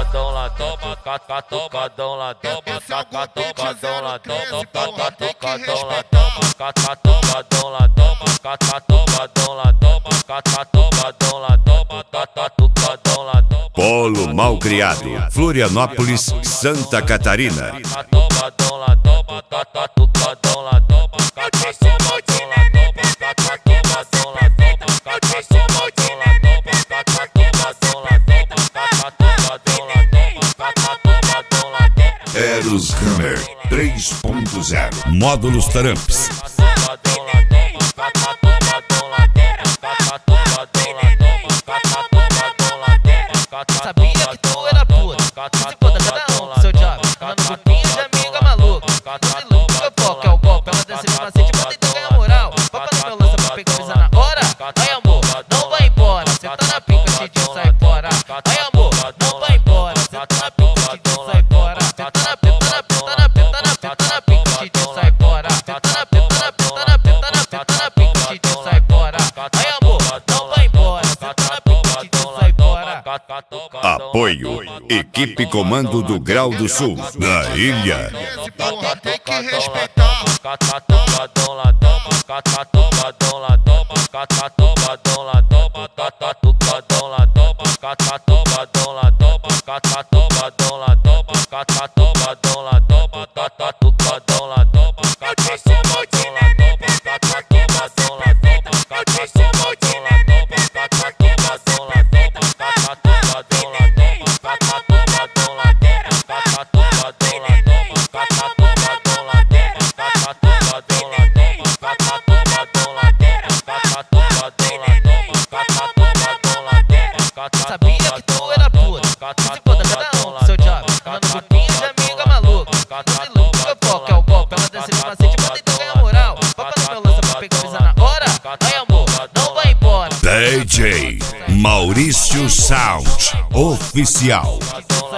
catucadão lá dentro, catucadão lá dentro, catucadão lá dentro, catucadão lá dentro, catucadão lá dentro, catucadão lá dentro, catucadão lá dentro, catucadão lá dentro. Polo Malcriado, Florianópolis, Santa Catarina. Catucadão lá dentro, catucadão lá dentro, catucadão lá dentro, catucadão lá dentro, catucadão lá dentro, catucadão lá dentro, catucadão lá dentro. Eros Hammer 3.0 Módulos Taramps. Sabia que tu era puta, se foda cada um com seu job. Ela no grupinho de amiga maluca, não se ilude que eu foco, é o golpe. Ela desce de macete pra tentar ganhar moral. Papa no meu lança pra pegar brisa na hora. Ai amor, não vai embora, cê tá na pica, Tidinho sai fora. Ai amor, não vai embora, cê tá na pica, Tidinho sai fora. Cê tá na pica, Tidinho sai fora. Cê tá na pica, Tidinho sai fora. Ai amor, não vai embora, cê tá na pica, Tidinho sai fora. Apoio, Equipe Comando do Grau do Sul, da ilha. Porra, tem que respeitar. Catucadão lá dentro, catucadão lá dentro, catucadão lá dentro, catucadão lá dentro, catucadão lá dentro, catucadão lá dentro, catucadão lá dentro, catucadão lá dentro. Eu te chamo de neném, porque você é perfeita. Eu te chamo de neném, porque você é perfeita. Catucadão lá dentro, catucadão lá dentro, catucadão lá dentro, catucadão lá dentro, catucadão lá dentro, catucadão lá dentro, catucadão lá dentro, catucadão lá dentro. Sabia que tu era puta, se foda cada um com seu job. Ela no grupinho de amiga maluca, não se ilude que eu foco, é o golpe. Ela desce de macete pra tentar ganhar moral. Papa no meu lança pra pegar brisa na hora. Ai amor, não vai embora. DJ Maurício Sound Oficial.